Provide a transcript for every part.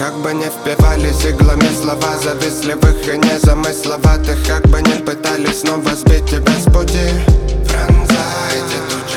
как бы не впивались иглами слова завистливых и незамысловатых, как бы не пытались снова сбить тебя с пути. Пронзайте тучи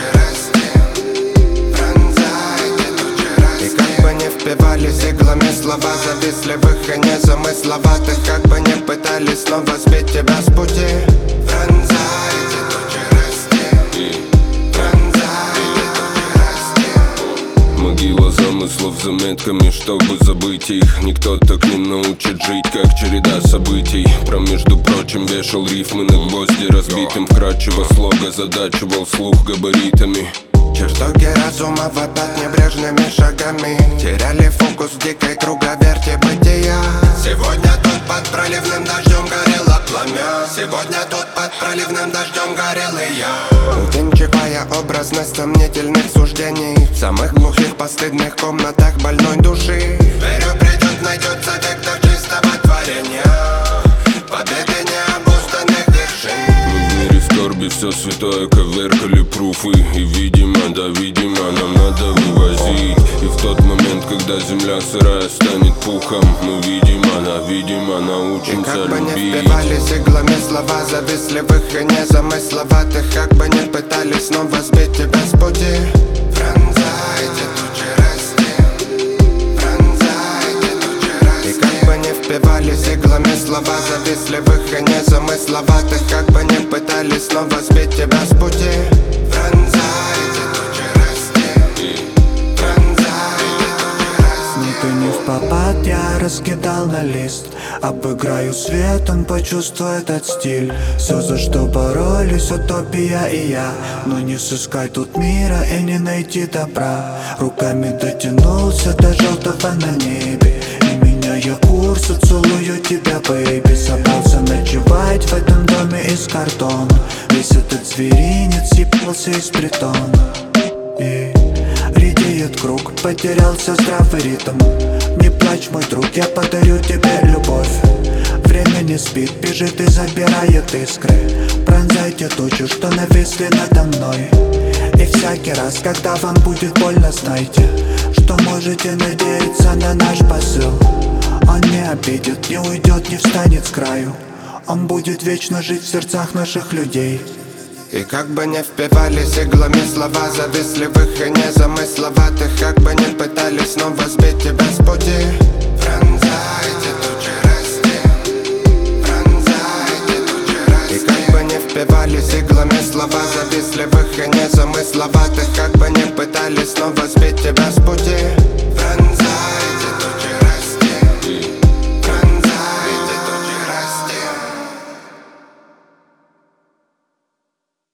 расти, пронзайте тучи расти. И как бы не впивались иглами слова завистливых и незамысловатых, как бы не пытались снова сбить тебя с пути. Пронзайте тучи расти, пронзайте тучи расти. Могила замыслов заметками, чтобы забыть их. Никто так не научит жить, как череда событий. Про, между прочим, вешал рифмы на гвозди разбитым. Вкрадчиво слога задачивал слух габаритами. Чертоги разума вопят небрежными шагами, теряли фокус в дикой круговерти бытия. Сегодня тут под проливным дождем горело пламя, сегодня тут под проливным дождем горел и я. Увенчивая образность сомнительных суждений в самых глухих постыдных комнатах больной души. Верю, придет, найдется вектор чистого творения, победы необузданных вершин. Мы в мире скорби все святое коверкали пруфы. И видимо, да видимо, нам надо вывозить. И в тот момент, когда земля сырая станет пухом, мы видимо научимся любить. И как бы не любить. впивались иглами слова завистливых и незамысловатых, как бы не пытались снова сбить тебя с пути. Пронзайте тучи расти, пронзайте тучи расти. И как бы не впивались иглами слова завистливых и незамысловатых, как бы не пытались снова сбить тебя с пути. Пронзайте тучи расти, пронзайте тучи расти. Не ты не в попад, я раскидал на лист. Обыграю свет, он почувствует этот стиль. Все, за что боролись, утопия и я. Но не сыскать тут мира и не найти добра. Руками дотянулся до желтого на небе, и меняя курс, целую тебя, бэйби. Собрался ночевать в этом доме из картона. Весь этот зверинец съебался из притона. И редеет круг, потерялся здравый ритм. Не плачь, мой друг, я подарю тебе любовь. Время не спит, бежит и забирает искры. Пронзайте тучи, что нависли надо мной. И всякий раз, когда вам будет больно, знайте, что можете надеяться на наш посыл. Он не обидит, не уйдет, не встанет с краю. Он будет вечно жить в сердцах наших людей. И как бы не впивались иглами слова завистливых и незамысловатых, как бы не пытались снова сбить тебя с пути. Пронзайте тучи расти, пронзайте тучи расти. И как бы не впивались иглами слова завистливых и незамысловатых, как бы не пытались снова сбить тебя с пути.